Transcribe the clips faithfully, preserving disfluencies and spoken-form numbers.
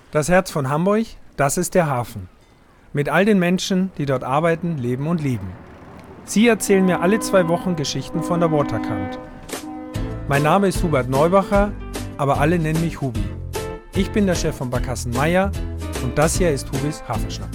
Das Herz von Hamburg, das ist der Hafen. Mit all den Menschen, die dort arbeiten, leben und lieben. Sie erzählen mir alle zwei Wochen Geschichten von der Waterkant. Mein Name ist Hubert Neubacher, aber alle nennen mich Hubi. Ich bin der Chef von Barkassen Meier und das hier ist Hubis Hafenschnack.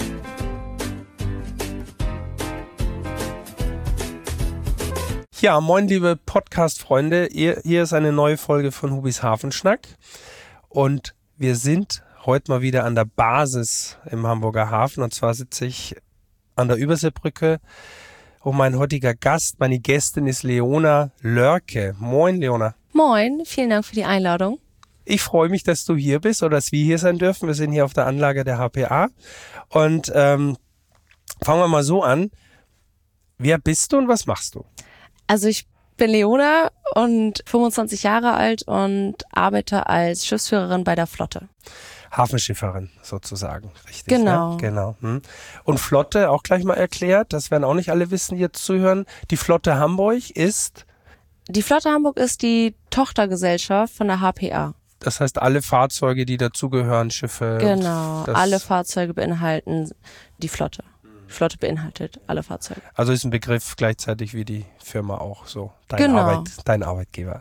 Ja, moin liebe Podcast-Freunde, hier ist eine neue Folge von Hubis Hafenschnack und wir sind heute mal wieder an der Basis im Hamburger Hafen und zwar sitze ich an der Überseebrücke und mein heutiger Gast, meine Gästin ist Leona Lörke. Moin Leona. Moin, vielen Dank für die Einladung. Ich freue mich, dass du hier bist oder dass wir hier sein dürfen. Wir sind hier auf der Anlage der H P A und ähm, fangen wir mal so an. Wer bist du und was machst du? Also ich bin Leona und fünfundzwanzig Jahre alt und arbeite als Schiffsführerin bei der Flotte. Hafenschifferin sozusagen, richtig? Genau. Ne? Genau. Hm. Und Flotte, auch gleich mal erklärt, das werden auch nicht alle wissen, die jetzt zuhören. Die Flotte Hamburg ist? Die Flotte Hamburg ist die Tochtergesellschaft von der H P A. Das heißt, alle Fahrzeuge, die dazugehören, Schiffe. Genau, alle Fahrzeuge beinhalten die Flotte. Die Flotte beinhaltet alle Fahrzeuge. Also ist ein Begriff gleichzeitig wie die Firma auch so. Dein, genau. Arbeit, dein Arbeitgeber.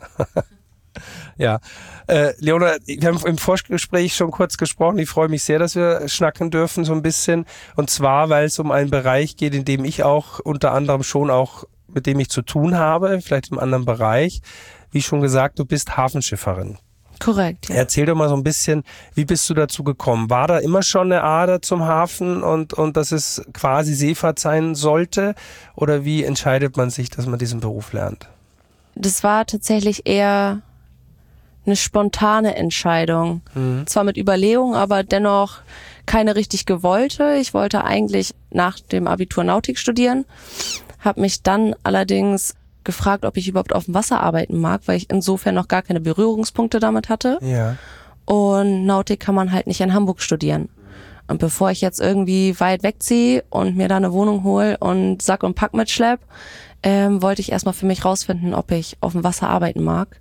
Ja, äh, Leona, wir haben im Vorgespräch schon kurz gesprochen. Ich freue mich sehr, dass wir schnacken dürfen so ein bisschen. Und zwar, weil es um einen Bereich geht, in dem ich auch unter anderem schon auch, mit dem ich zu tun habe, vielleicht im anderen Bereich. Wie schon gesagt, du bist Hafenschifferin. Korrekt, ja. Erzähl doch mal so ein bisschen, wie bist du dazu gekommen? War da immer schon eine Ader zum Hafen und, und dass es quasi Seefahrt sein sollte? Oder wie entscheidet man sich, dass man diesen Beruf lernt? Das war tatsächlich eher eine spontane Entscheidung. Mhm. Zwar mit Überlegung, aber dennoch keine richtig gewollte. Ich wollte eigentlich nach dem Abitur Nautik studieren, habe mich dann allerdings gefragt, ob ich überhaupt auf dem Wasser arbeiten mag, weil ich insofern noch gar keine Berührungspunkte damit hatte. Ja. Und Nautik kann man halt nicht in Hamburg studieren. Und bevor ich jetzt irgendwie weit wegziehe und mir da eine Wohnung hole und Sack und Pack mitschlepp, ähm, wollte ich erstmal für mich rausfinden, ob ich auf dem Wasser arbeiten mag.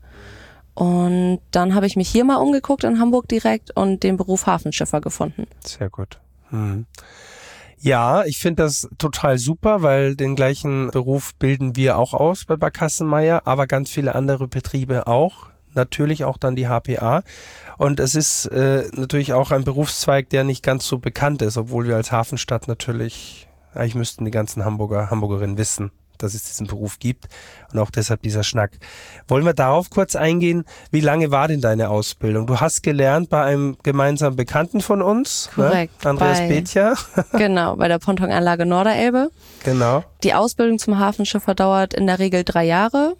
Und dann habe ich mich hier mal umgeguckt in Hamburg direkt und den Beruf Hafenschiffer gefunden. Sehr gut. Hm. Ja, ich finde das total super, weil den gleichen Beruf bilden wir auch aus bei Barkassen Meier, aber ganz viele andere Betriebe auch. Natürlich auch dann die H P A. Und es ist äh, natürlich auch ein Berufszweig, der nicht ganz so bekannt ist, obwohl wir als Hafenstadt natürlich, eigentlich müssten die ganzen Hamburger, Hamburgerinnen wissen, dass es diesen Beruf gibt und auch deshalb dieser Schnack. Wollen wir darauf kurz eingehen, wie lange war denn deine Ausbildung? Du hast gelernt bei einem gemeinsamen Bekannten von uns, korrekt, ne? Andreas bei, Bethja. Genau, bei der Pontonanlage Norderelbe. Genau. Die Ausbildung zum Hafenschiffer dauert in der Regel drei Jahre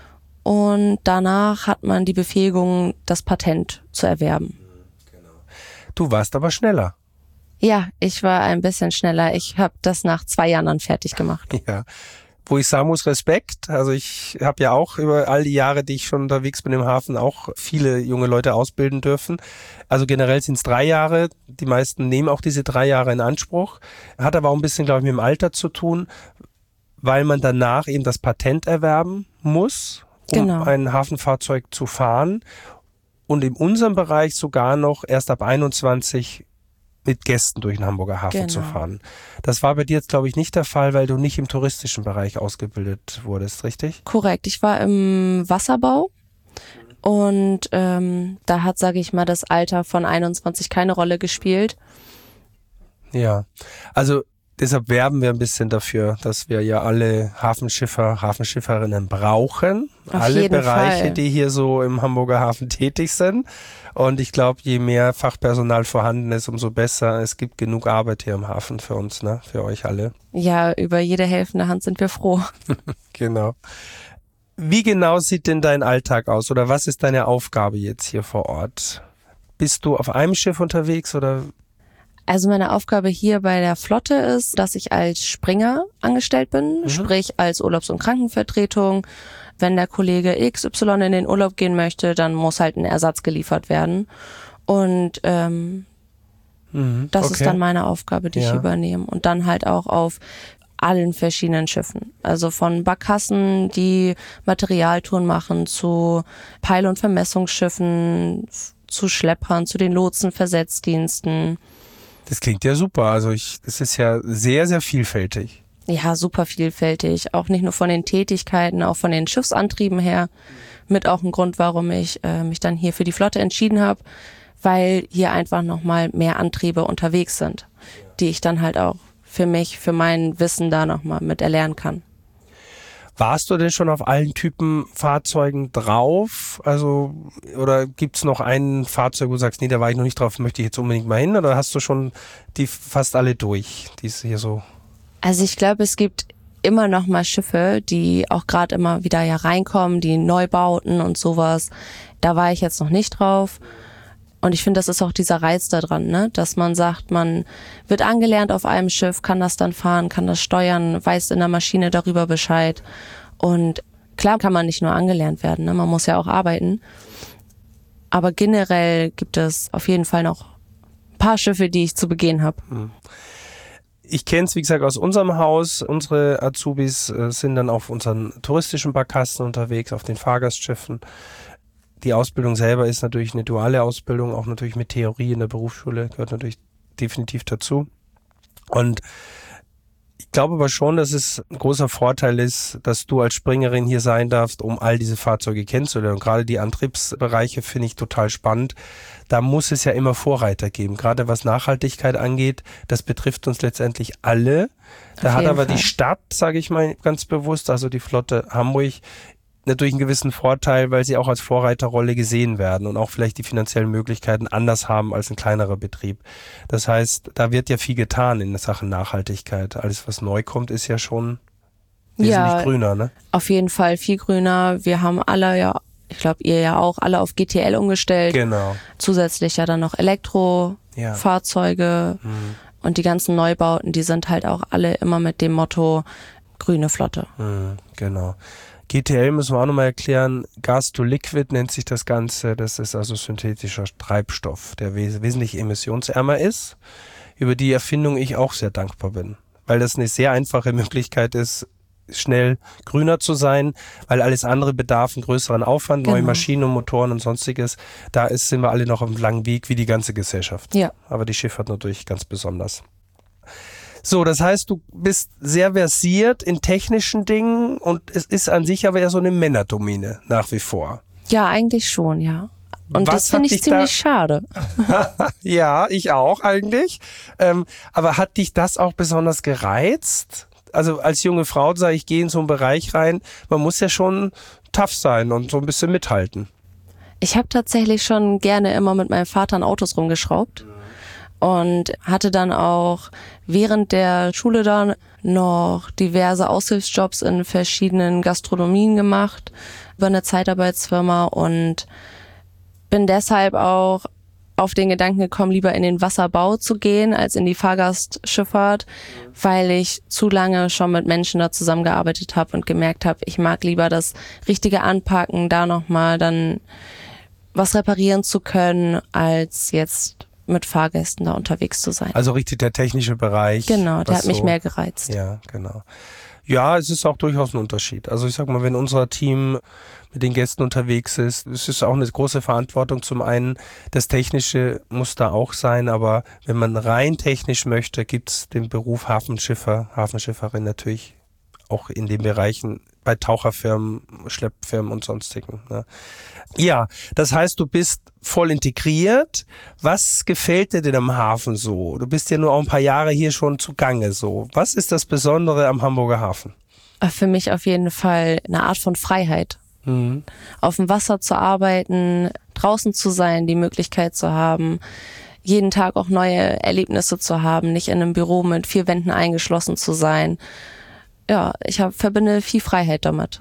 und danach hat man die Befähigung, das Patent zu erwerben. Genau. Du warst aber schneller. Ja, ich war ein bisschen schneller. Ich habe das nach zwei Jahren dann fertig gemacht. Ja. Wo ich sagen muss, Respekt. Also ich habe ja auch über all die Jahre, die ich schon unterwegs bin im Hafen, auch viele junge Leute ausbilden dürfen. Also generell sind es drei Jahre. Die meisten nehmen auch diese drei Jahre in Anspruch. Hat aber auch ein bisschen, glaube ich, mit dem Alter zu tun, weil man danach eben das Patent erwerben muss, um genau. ein Hafenfahrzeug zu fahren. Und in unserem Bereich sogar noch erst ab einundzwanzig mit Gästen durch den Hamburger Hafen genau. zu fahren. Das war bei dir jetzt, glaube ich, nicht der Fall, weil du nicht im touristischen Bereich ausgebildet wurdest, richtig? Korrekt. Ich war im Wasserbau und ähm, da hat, sage ich mal, das Alter von einundzwanzig keine Rolle gespielt. Ja, also deshalb werben wir ein bisschen dafür, dass wir ja alle Hafenschiffer, Hafenschifferinnen brauchen. Auf alle jeden Bereiche, Fall. die hier so im Hamburger Hafen tätig sind. Und ich glaube, je mehr Fachpersonal vorhanden ist, umso besser. Es gibt genug Arbeit hier im Hafen für uns, ne? Für euch alle. Ja, über jede helfende Hand sind wir froh. Genau. Wie genau sieht denn dein Alltag aus oder was ist deine Aufgabe jetzt hier vor Ort? Bist du auf einem Schiff unterwegs oder? Also meine Aufgabe hier bei der Flotte ist, dass ich als Springer angestellt bin, mhm. sprich als Urlaubs- und Krankenvertretung. Wenn der Kollege X Y in den Urlaub gehen möchte, dann muss halt ein Ersatz geliefert werden. Und ähm, mhm, das okay. ist dann meine Aufgabe, die ja. ich übernehme. Und dann halt auch auf allen verschiedenen Schiffen. Also von Barkassen, die Materialtouren machen, zu Peil- und Vermessungsschiffen, zu Schleppern, zu den Lotsenversetzdiensten. Das klingt ja super. Also ich, das ist ja sehr, sehr vielfältig. Ja, super vielfältig. Auch nicht nur von den Tätigkeiten, auch von den Schiffsantrieben her. Mit auch ein Grund, warum ich äh, mich dann hier für die Flotte entschieden habe, weil hier einfach nochmal mehr Antriebe unterwegs sind, die ich dann halt auch für mich, für mein Wissen da nochmal mit erlernen kann. Warst du denn schon auf allen Typen Fahrzeugen drauf? Also, oder gibt's noch ein Fahrzeug, wo du sagst, nee, da war ich noch nicht drauf, möchte ich jetzt unbedingt mal hin? Oder hast du schon die fast alle durch, die es hier so? Also ich glaube, es gibt immer noch mal Schiffe, die auch gerade immer wieder ja reinkommen, die Neubauten und sowas. Da war ich jetzt noch nicht drauf. Und ich finde, das ist auch dieser Reiz da dran, ne? Dass man sagt, man wird angelernt auf einem Schiff, kann das dann fahren, kann das steuern, weiß in der Maschine darüber Bescheid. Und klar kann man nicht nur angelernt werden, ne? Man muss ja auch arbeiten. Aber generell gibt es auf jeden Fall noch ein paar Schiffe, die ich zu begehen habe. Hm. Ich kenne es, wie gesagt, aus unserem Haus. Unsere Azubis äh, sind dann auf unseren touristischen Barkassen unterwegs, auf den Fahrgastschiffen. Die Ausbildung selber ist natürlich eine duale Ausbildung, auch natürlich mit Theorie in der Berufsschule, gehört natürlich definitiv dazu. Und ich glaube aber schon, dass es ein großer Vorteil ist, dass du als Springerin hier sein darfst, um all diese Fahrzeuge kennenzulernen. Und gerade die Antriebsbereiche finde ich total spannend. Da muss es ja immer Vorreiter geben, gerade was Nachhaltigkeit angeht. Das betrifft uns letztendlich alle. Da hat aber Fall. die Stadt, sage ich mal ganz bewusst, also die Flotte Hamburg, natürlich einen gewissen Vorteil, weil sie auch als Vorreiterrolle gesehen werden und auch vielleicht die finanziellen Möglichkeiten anders haben als ein kleinerer Betrieb. Das heißt, da wird ja viel getan in Sachen Nachhaltigkeit. Alles, was neu kommt, ist ja schon wesentlich ja, grüner, ne? Auf jeden Fall viel grüner. Wir haben alle ja, ich glaube ihr ja auch, alle auf G T L umgestellt. Genau. Zusätzlich ja dann noch Elektrofahrzeuge ja. mhm. und die ganzen Neubauten, die sind halt auch alle immer mit dem Motto grüne Flotte. Mhm, genau. G T L müssen wir auch nochmal erklären, Gas to Liquid nennt sich das Ganze, das ist also synthetischer Treibstoff, der wes- wesentlich emissionsärmer ist, über die Erfindung ich auch sehr dankbar bin, weil das eine sehr einfache Möglichkeit ist, schnell grüner zu sein, weil alles andere bedarf einen größeren Aufwand, genau. Neue Maschinen und Motoren und sonstiges, da ist, sind wir alle noch auf einem langen Weg, wie die ganze Gesellschaft, ja. Aber die Schifffahrt natürlich ganz besonders. So, das heißt, du bist sehr versiert in technischen Dingen und es ist an sich aber ja so eine Männerdomäne nach wie vor. Ja, eigentlich schon, ja. Und Was das finde ich ziemlich da schade. Ja, ich auch eigentlich. Ähm, aber hat dich das auch besonders gereizt? Also als junge Frau sage ich, gehe in so einen Bereich rein, man muss ja schon tough sein und so ein bisschen mithalten. Ich habe tatsächlich schon gerne immer mit meinem Vater an Autos rumgeschraubt. Und hatte dann auch während der Schule dann noch diverse Aushilfsjobs in verschiedenen Gastronomien gemacht über eine Zeitarbeitsfirma und bin deshalb auch auf den Gedanken gekommen, lieber in den Wasserbau zu gehen als in die Fahrgastschifffahrt, weil ich zu lange schon mit Menschen da zusammengearbeitet habe und gemerkt habe, ich mag lieber das richtige Anpacken, da nochmal dann was reparieren zu können, als jetzt mit Fahrgästen da unterwegs zu sein. Also richtig der technische Bereich. Genau, der hat so, mich mehr gereizt. Ja, genau. Ja, es ist auch durchaus ein Unterschied. Also ich sag mal, wenn unser Team mit den Gästen unterwegs ist, es ist auch eine große Verantwortung. Zum einen, das Technische muss da auch sein, aber wenn man rein technisch möchte, gibt's den Beruf Hafenschiffer, Hafenschifferin natürlich auch in den Bereichen bei Taucherfirmen, Schleppfirmen und sonstigen. Ne? Ja, das heißt, du bist voll integriert. Was gefällt dir denn am Hafen so? Du bist ja nur auch ein paar Jahre hier schon zugange so. Was ist das Besondere am Hamburger Hafen? Für mich auf jeden Fall eine Art von Freiheit. Mhm. Auf dem Wasser zu arbeiten, draußen zu sein, die Möglichkeit zu haben, jeden Tag auch neue Erlebnisse zu haben, nicht in einem Büro mit vier Wänden eingeschlossen zu sein. Ja, ich hab, verbinde viel Freiheit damit.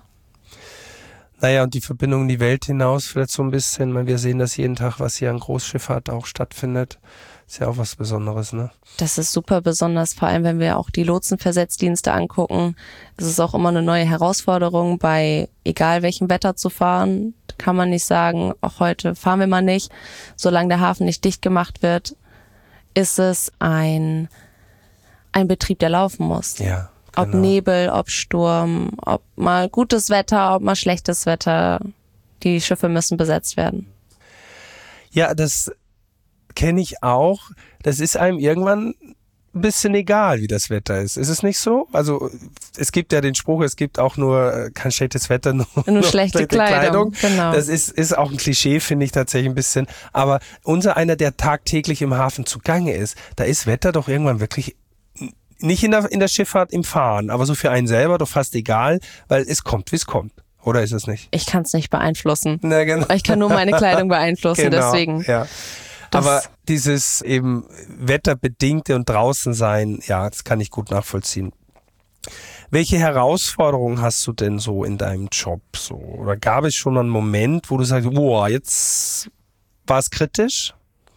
Naja, und die Verbindung in die Welt hinaus vielleicht so ein bisschen, weil wir sehen das jeden Tag, was hier an Großschifffahrt auch stattfindet. Ist ja auch was Besonderes, ne? Das ist super besonders, vor allem wenn wir auch die Lotsenversetzdienste angucken. Es ist auch immer eine neue Herausforderung, bei egal welchem Wetter zu fahren. Kann man nicht sagen, auch heute fahren wir mal nicht. Solange der Hafen nicht dicht gemacht wird, ist es ein, ein Betrieb, der laufen muss. Ja. Ob genau. Nebel, ob Sturm, ob mal gutes Wetter, ob mal schlechtes Wetter. Die Schiffe müssen besetzt werden. Ja, das kenne ich auch. Das ist einem irgendwann ein bisschen egal, wie das Wetter ist. Ist es nicht so? Also es gibt ja den Spruch, es gibt auch nur kein schlechtes Wetter, nur, nur schlechte, schlechte Kleidung. Kleidung. Genau. Das ist, ist auch ein Klischee, finde ich tatsächlich ein bisschen. Aber unser einer, der tagtäglich im Hafen zugange ist, da ist Wetter doch irgendwann wirklich nicht in der, in der Schifffahrt im Fahren, aber so für einen selber doch fast egal, weil es kommt, wie es kommt. Oder ist es nicht? Ich kann es nicht beeinflussen. Na, genau. Ich kann nur meine Kleidung beeinflussen, genau, deswegen. Ja. Aber dieses eben wetterbedingte und draußen sein, ja, das kann ich gut nachvollziehen. Welche Herausforderungen hast du denn so in deinem Job? So? Oder gab es schon einen Moment, wo du sagst, boah, jetzt war es kritisch?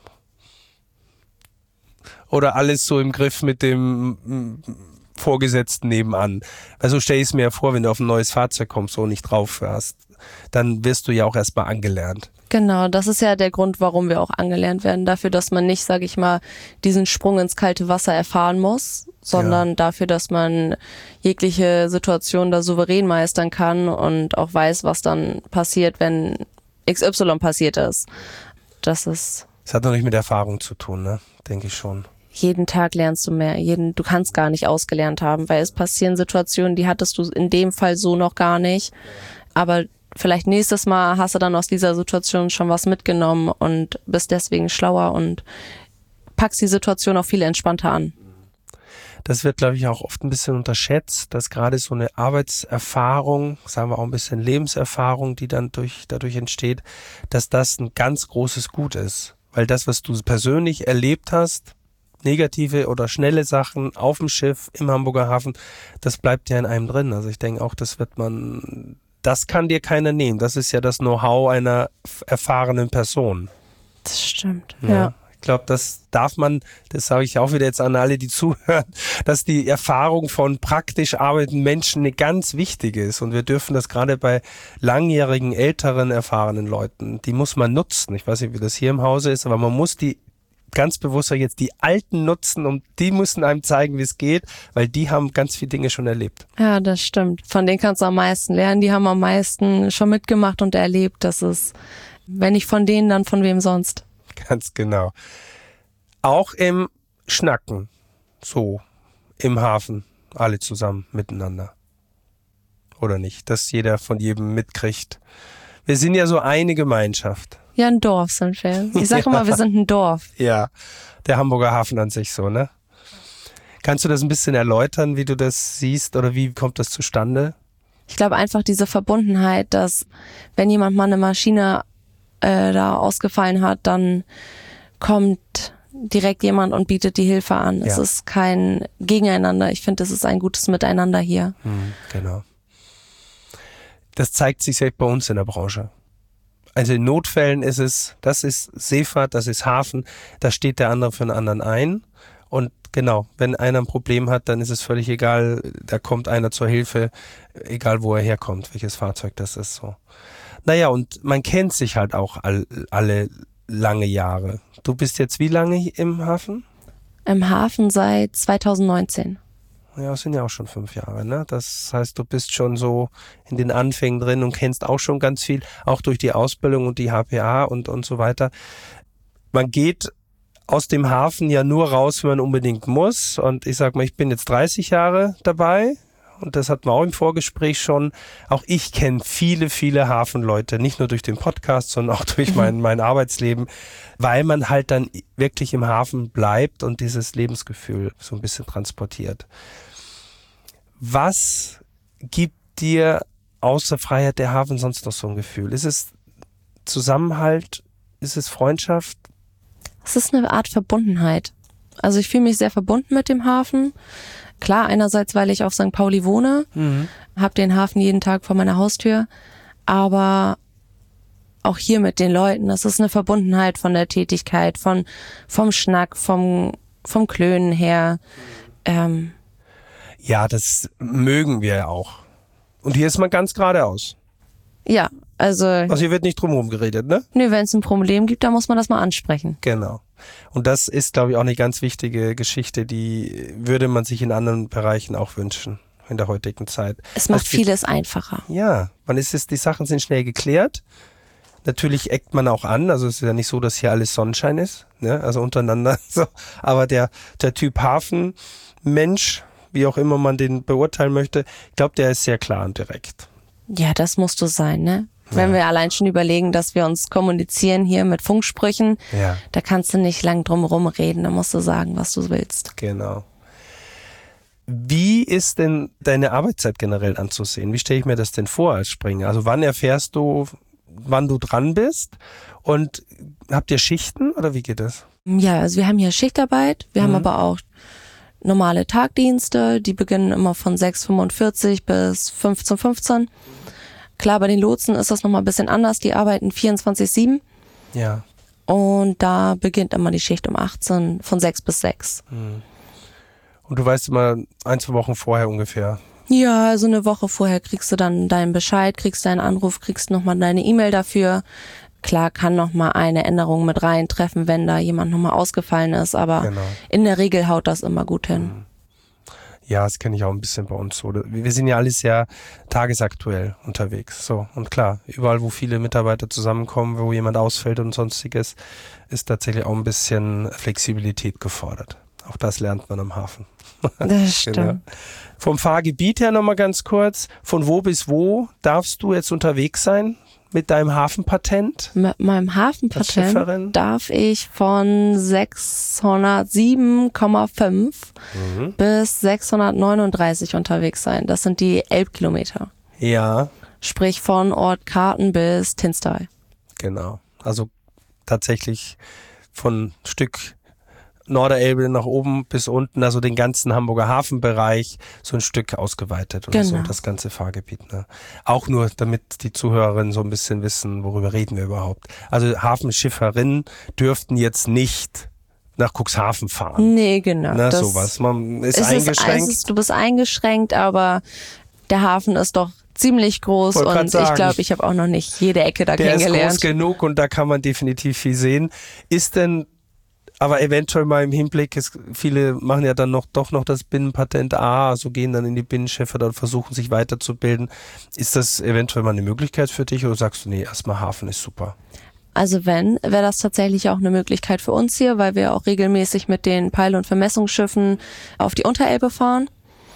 Oder alles so im Griff mit dem Vorgesetzten nebenan? Also stell ich es mir vor, wenn du auf ein neues Fahrzeug kommst und nicht drauf hast, dann wirst du ja auch erstmal angelernt. Genau, das ist ja der Grund, warum wir auch angelernt werden. Dafür, dass man nicht, sage ich mal, diesen Sprung ins kalte Wasser erfahren muss, sondern ja. dafür, dass man jegliche Situation da souverän meistern kann und auch weiß, was dann passiert, wenn X Y passiert ist. Das ist... Das hat noch nicht mit Erfahrung zu tun, ne? Denke ich schon. Jeden Tag lernst du mehr. Jeden, du kannst gar nicht ausgelernt haben, weil es passieren Situationen, die hattest du in dem Fall so noch gar nicht. Aber vielleicht nächstes Mal hast du dann aus dieser Situation schon was mitgenommen und bist deswegen schlauer und packst die Situation auch viel entspannter an. Das wird, glaube ich, auch oft ein bisschen unterschätzt, dass gerade so eine Arbeitserfahrung, sagen wir auch ein bisschen Lebenserfahrung, die dann durch, dadurch entsteht, dass das ein ganz großes Gut ist. Weil das, was du persönlich erlebt hast, negative oder schnelle Sachen auf dem Schiff im Hamburger Hafen, das bleibt ja in einem drin. Also ich denke auch, das wird man... Das kann dir keiner nehmen. Das ist ja das Know-how einer erfahrenen Person. Das stimmt, ja. ja. Ich glaube, das darf man, das sage ich auch wieder jetzt an alle, die zuhören, dass die Erfahrung von praktisch arbeitenden Menschen eine ganz wichtige ist. Und wir dürfen das gerade bei langjährigen, älteren, erfahrenen Leuten, die muss man nutzen. Ich weiß nicht, wie das hier im Hause ist, aber man muss die ganz bewusst jetzt die Alten nutzen und die müssen einem zeigen, wie es geht, weil die haben ganz viele Dinge schon erlebt. Ja, das stimmt. Von denen kannst du am meisten lernen. Die haben am meisten schon mitgemacht und erlebt. Das ist, wenn nicht von denen, dann von wem sonst. Ganz genau. Auch im Schnacken, so im Hafen, alle zusammen miteinander. Oder nicht? Dass jeder von jedem mitkriegt. Wir sind ja so eine Gemeinschaft. Ja, ein Dorf sind wir. Ich sage ja. immer, wir sind ein Dorf. Ja, der Hamburger Hafen an sich so, ne? Kannst du das ein bisschen erläutern, wie du das siehst oder wie kommt das zustande? Ich glaube einfach diese Verbundenheit, dass wenn jemand mal eine Maschine äh, da ausgefallen hat, dann kommt direkt jemand und bietet die Hilfe an. Ja. Es ist kein Gegeneinander. Ich finde, es ist ein gutes Miteinander hier. Hm, genau. Das zeigt sich selbst bei uns in der Branche. Also in Notfällen ist es, das ist Seefahrt, das ist Hafen, da steht der andere für den anderen ein. Und genau, wenn einer ein Problem hat, dann ist es völlig egal, da kommt einer zur Hilfe, egal wo er herkommt, welches Fahrzeug das ist. So. Naja, und man kennt sich halt auch all, alle lange Jahre. Du bist jetzt wie lange im Hafen? Im Hafen seit zweitausendneunzehn. Ja, das sind ja auch schon fünf Jahre, ne? Das heißt, du bist schon so in den Anfängen drin und kennst auch schon ganz viel, auch durch die Ausbildung und die H P A und, und so weiter. Man geht aus dem Hafen ja nur raus, wenn man unbedingt muss. Und ich sag mal, ich bin jetzt dreißig Jahre dabei und das hatten wir auch im Vorgespräch schon. Auch ich kenne viele, viele Hafenleute, nicht nur durch den Podcast, sondern auch durch mein, mein Arbeitsleben, weil man halt dann wirklich im Hafen bleibt und dieses Lebensgefühl so ein bisschen transportiert. Was gibt dir außer Freiheit der Hafen sonst noch so ein Gefühl? Ist es Zusammenhalt? Ist es Freundschaft? Es ist eine Art Verbundenheit. Also ich fühle mich sehr verbunden mit dem Hafen. Klar, einerseits, weil ich auf Sankt Pauli wohne, mhm. habe den Hafen jeden Tag vor meiner Haustür, aber auch hier mit den Leuten. Das ist eine Verbundenheit von der Tätigkeit, von vom Schnack, vom vom Klönen her. Ähm, Ja, das mögen wir ja auch. Und hier ist man ganz geradeaus. Ja, also... Also hier wird nicht drumherum geredet, ne? Nö, wenn es ein Problem gibt, dann muss man das mal ansprechen. Genau. Und das ist, glaube ich, auch eine ganz wichtige Geschichte, die würde man sich in anderen Bereichen auch wünschen in der heutigen Zeit. Es macht also, vieles einfacher. Ja, man ist es, die Sachen sind schnell geklärt. Natürlich eckt man auch an, also es ist ja nicht so, dass hier alles Sonnenschein ist, ne? Also untereinander. So. Aber der, der Typ Hafenmensch, wie auch immer man den beurteilen möchte, ich glaube, der ist sehr klar und direkt. Ja, das musst du sein, ne? Wenn ja. wir allein schon überlegen, dass wir uns kommunizieren hier mit Funksprüchen, ja. da kannst du nicht lang drum herum reden, da musst du sagen, was du willst. Genau. Wie ist denn deine Arbeitszeit generell anzusehen? Wie stelle ich mir das denn vor als Springer? Also wann erfährst du, wann du dran bist? Und habt ihr Schichten oder wie geht das? Ja, also wir haben hier Schichtarbeit, wir mhm. haben aber auch normale Tagdienste, die beginnen immer von sechs Uhr fünfundvierzig bis fünfzehn Uhr fünfzehn. Klar, bei den Lotsen ist das nochmal ein bisschen anders, die arbeiten vierundzwanzig sieben. Ja. Und da beginnt immer die Schicht um achtzehn, von sechs bis sechs. Mhm. Und du weißt immer ein, zwei Wochen vorher ungefähr? Ja, also eine Woche vorher kriegst du dann deinen Bescheid, kriegst deinen Anruf, kriegst nochmal deine E-Mail dafür. Klar kann nochmal eine Änderung mit reintreffen, wenn da jemand nochmal ausgefallen ist, aber genau. in der Regel haut das immer gut hin. Ja, das kenne ich auch ein bisschen bei uns so. Wir sind ja alle sehr tagesaktuell unterwegs. So. Und klar, überall, wo viele Mitarbeiter zusammenkommen, wo jemand ausfällt und sonstiges, ist tatsächlich auch ein bisschen Flexibilität gefordert. Auch das lernt man am Hafen. Das stimmt. Genau. Vom Fahrgebiet her nochmal ganz kurz. Von wo bis wo darfst du jetzt unterwegs sein mit deinem Hafenpatent? Mit meinem Hafenpatent darf ich von sechshundertsieben Komma fünf mhm. bis sechshundertneununddreißig unterwegs sein. Das sind die Elbkilometer. Ja. Sprich von Ort Karten bis Tinstal. Genau. Also tatsächlich von Stück Norderelbe nach oben bis unten, also den ganzen Hamburger Hafenbereich, so ein Stück ausgeweitet und genau. so das ganze Fahrgebiet. Ne? Auch nur, damit die Zuhörerinnen so ein bisschen wissen, worüber reden wir überhaupt. Also Hafenschifferinnen dürften jetzt nicht nach Cuxhaven fahren. Nee, genau. Na, sowas. Man ist, ist eingeschränkt. Ist, du bist eingeschränkt, aber der Hafen ist doch ziemlich groß und ich glaube, ich habe auch noch nicht jede Ecke da der kennengelernt. Der ist groß genug und da kann man definitiv viel sehen. Ist denn aber eventuell mal im Hinblick, es, viele machen ja dann noch doch noch das Binnenpatent A, also gehen dann in die Binnenschiffe und versuchen sich weiterzubilden. Ist das eventuell mal eine Möglichkeit für dich oder sagst du, nee, erstmal Hafen ist super? Also wenn, wäre das tatsächlich auch eine Möglichkeit für uns hier, weil wir auch regelmäßig mit den Peil- und Vermessungsschiffen auf die Unterelbe fahren.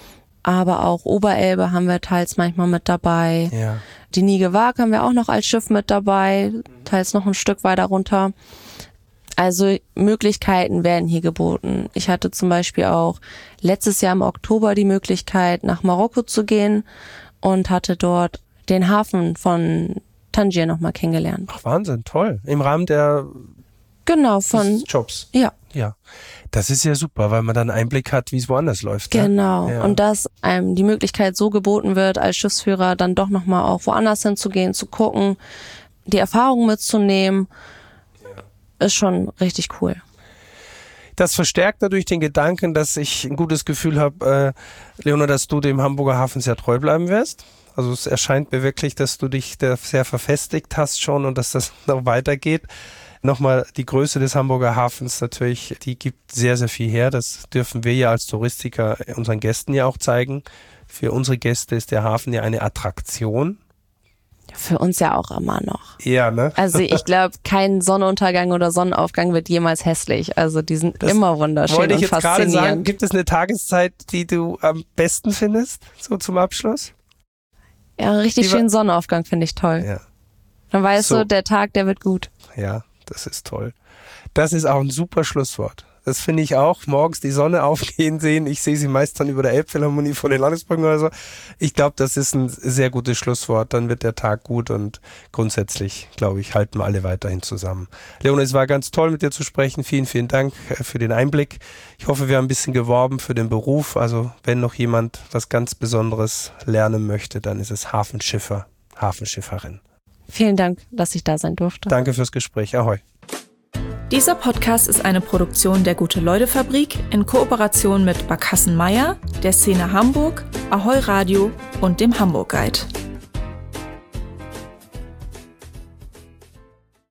Aber auch Oberelbe haben wir teils manchmal mit dabei. Ja. Die Nige Waag haben wir auch noch als Schiff mit dabei, teils noch ein Stück weiter runter. Also Möglichkeiten werden hier geboten. Ich hatte zum Beispiel auch letztes Jahr im Oktober die Möglichkeit, nach Marokko zu gehen und hatte dort den Hafen von Tangier nochmal kennengelernt. Ach Wahnsinn, toll. Im Rahmen der genau von Jobs. Ja. Ja. Das ist ja super, weil man dann Einblick hat, wie es woanders läuft. Genau. Ja. Ja. Und dass einem die Möglichkeit so geboten wird, als Schiffsführer dann doch nochmal auch woanders hinzugehen, zu gucken, die Erfahrung mitzunehmen, ist schon richtig cool. Das verstärkt natürlich den Gedanken, dass ich ein gutes Gefühl habe, äh, Leona, dass du dem Hamburger Hafen sehr treu bleiben wirst. Also es erscheint mir wirklich, dass du dich da sehr verfestigt hast schon und dass das noch weitergeht. Nochmal die Größe des Hamburger Hafens natürlich, die gibt sehr, sehr viel her. Das dürfen wir ja als Touristiker unseren Gästen ja auch zeigen. Für unsere Gäste ist der Hafen ja eine Attraktion. Für uns ja auch immer noch. Ja, ne? Also ich glaube, kein Sonnenuntergang oder Sonnenaufgang wird jemals hässlich. Also die sind das immer wunderschön wollte ich und jetzt gerade faszinierend. sagen, gibt es eine Tageszeit, die du am besten findest, so zum Abschluss? Ja, richtig schönen Sonnenaufgang finde ich toll. Ja. Dann weißt so. du, der Tag, der wird gut. Ja, das ist toll. Das ist auch ein super Schlusswort. Das finde ich auch. Morgens die Sonne aufgehen sehen. Ich sehe sie meist dann über der Elbphilharmonie vor den Landesbrücken oder so. Ich glaube, das ist ein sehr gutes Schlusswort. Dann wird der Tag gut und grundsätzlich, glaube ich, halten wir alle weiterhin zusammen. Leona, es war ganz toll, mit dir zu sprechen. Vielen, vielen Dank für den Einblick. Ich hoffe, wir haben ein bisschen geworben für den Beruf. Also wenn noch jemand was ganz Besonderes lernen möchte, dann ist es Hafenschiffer, Hafenschifferin. Vielen Dank, dass ich da sein durfte. Danke fürs Gespräch. Ahoi. Dieser Podcast ist eine Produktion der Gute-Leute-Fabrik in Kooperation mit Barkassen Meier, der Szene Hamburg, Ahoi Radio und dem Hamburg Guide.